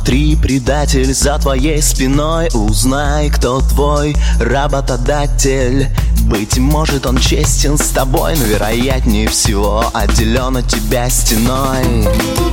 Смотри, предатель, за твоей спиной. Узнай, кто твой работодатель. Быть может, он честен с тобой, но вероятнее всего отделен от тебя стеной.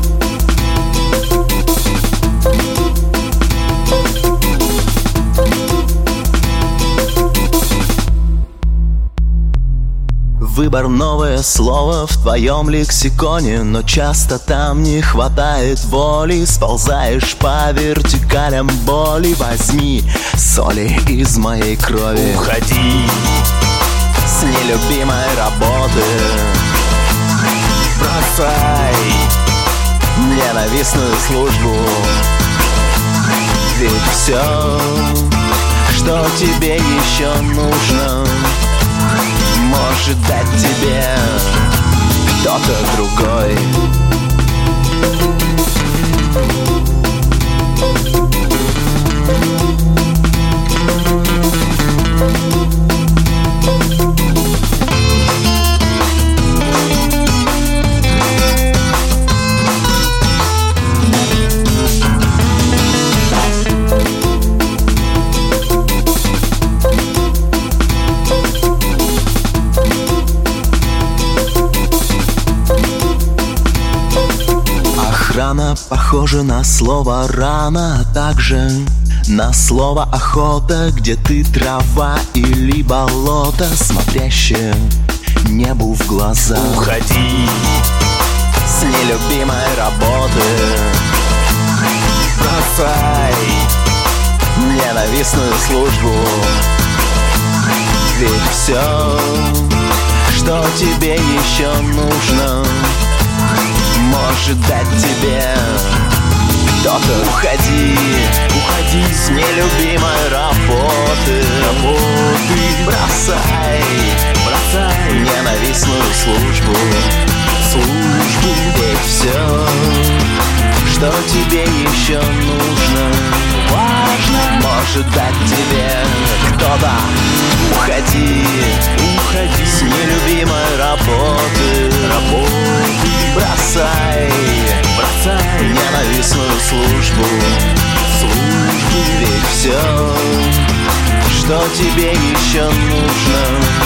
Выбор — новое слово в твоем лексиконе, но часто там не хватает воли. Сползаешь по вертикалям боли. Возьми соли из моей крови. Уходи с нелюбимой работы. Бросай ненавистную службу. Ведь все, что тебе еще нужно, может дать тебе кто-то другой. Охрана похожа на слово «рана», а также на слово «охота», где ты трава или болото, смотрящее небу в глаза. Уходи с нелюбимой работы. Бросай ненавистную службу. Ведь все, что тебе еще нужно, может дать тебе кто-то. Уходи, уходи с нелюбимой работы. Бросай ненавистную службу. Ведь все, что тебе еще нужно, важно, может дать тебе кто-то. Уходи с нелюбимой работы. Бросай ненавистную службу. Ведь все, что тебе еще нужно,